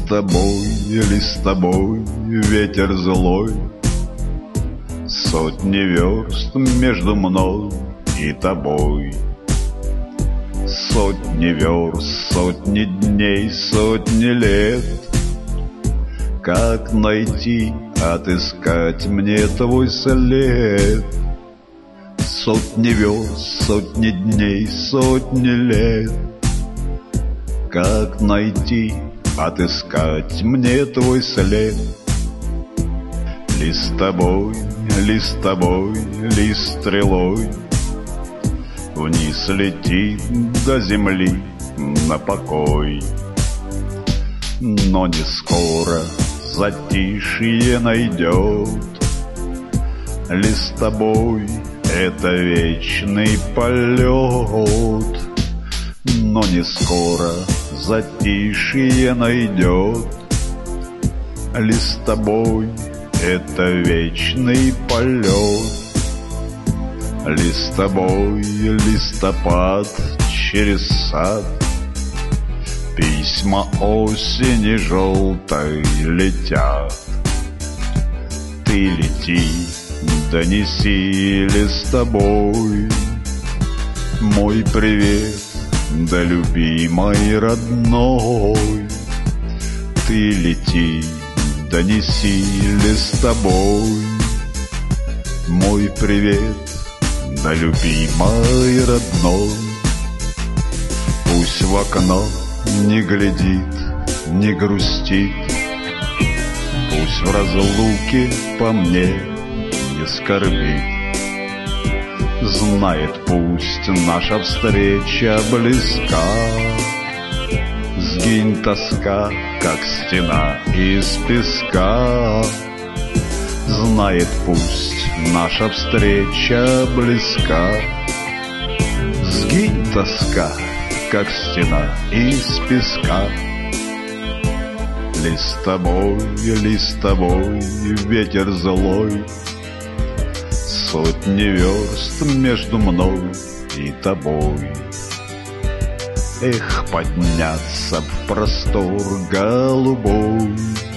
ли с тобой, ветер злой. Сотни верст между мной и тобой. Сотни верст, сотни дней, сотни лет. Как найти, отыскать мне твой след? Сотни верст, сотни дней, сотни лет. Как найти, отыскать мне твой след? Ли с тобой, ли с тобой, ли стрелой вниз летит до земли на покой. Но не скоро затишье найдет. Ли с тобой это вечный полет. Но не скоро затишье найдет. Ли с тобой это вечный полет. Ли с тобой листопад через сад. Письма осени желтой летят. Ты лети, донеси ли с тобой мой привет, да любимой родной. Ты лети, донеси ли с тобой мой привет, да любимой родной. Пусть в окно не глядит, не грустит, пусть в разлуке по мне не скорбит. Знает, пусть наша встреча близка. Сгинь тоска, как стена из песка. Знает, пусть наша встреча близка. Сгинь тоска, как стена из песка. Ли с тобой, ветер злой. Сотни верст между мной и тобой. Эх, подняться в простор голубой,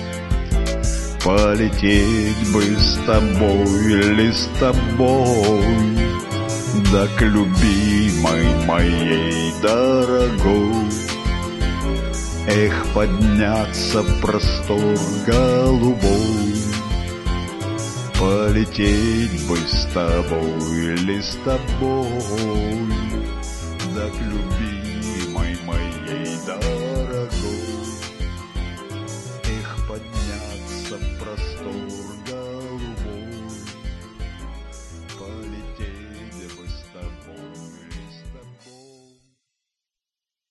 полететь бы с тобой, ли с тобой, да к любимой моей дорогой. Эх, подняться в простор голубой, полететь бы с тобой, ли с тобой, да к любимой моей дорогой.